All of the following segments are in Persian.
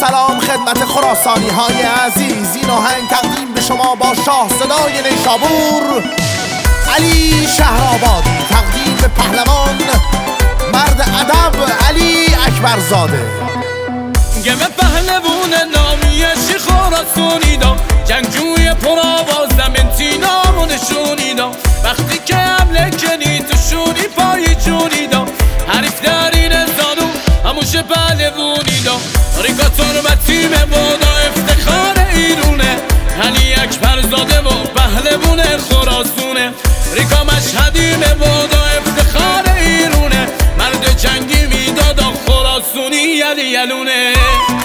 سلام خدمت خراسانی های عزیز. این آهنگ تقدیم به شما با شاه صدای نیشابور علی شهرآبادی، تقدیم به پهلوان مرد ادب علی اکبرزاده. گم پهلوون نامیشی خراسانی دا، جنگجوی پرآوازم انتینام و نشونی دا. وقتی که حمله کنی تو شونی پای جونی دا، حریف درین زانو هموش پهلوونی دا. ریکا ترمتی مبادا افتخار ایرونه، علی اکبرزاده و پهلوون خراسونه. ریکا مشهدی مبادا افتخار ایرونه، مرد جنگی میدادا خراسونی یلی یلونه.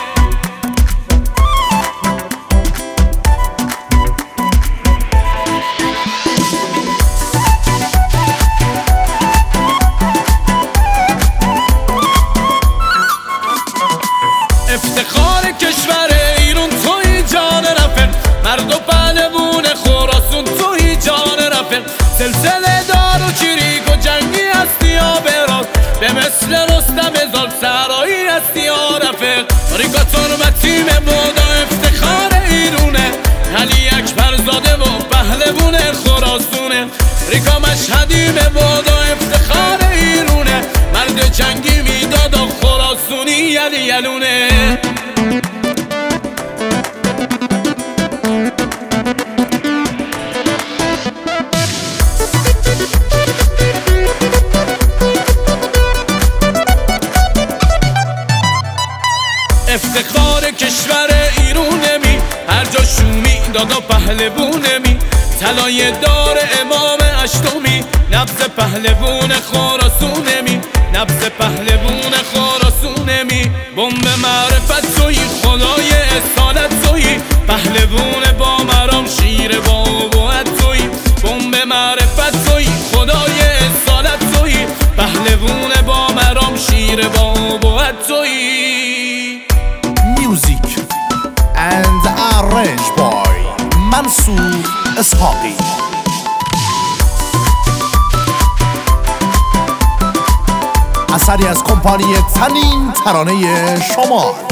افتخار کشور ایران توی جان رفت، مرد و پهلوون خراسون توی جان رفت. سلسله دار و چریک و جنگی هستی ها براز، به مثل رستم زال سرایی هستی ها رفت. ریکا ترمتی مبادا افتخار ایرونه، علی اکبرزاده و پهلوون خراسونه. ریکا مشهدی مبادا افتخار ایرونه، مرد جنگی میدادا خراسونی یلی یلونه. افتخار کشور ایرونمی، هر جا شومی دادا پهلوونمی. طلایه دار امام اشتمی، نبض پهلوون خراسونمی، نبض پهلوون خراسونمی. بمب معرفت توی خدای اصالت توی، پهلوون با مرام شیر بابوت توی. بمب معرفت توی خدای اصالت توی، پهلوون با مرام شیر بابوت توی. Music and arranged by منصور اسحاقی. اثری از کمپانی تنین ترانه شمال.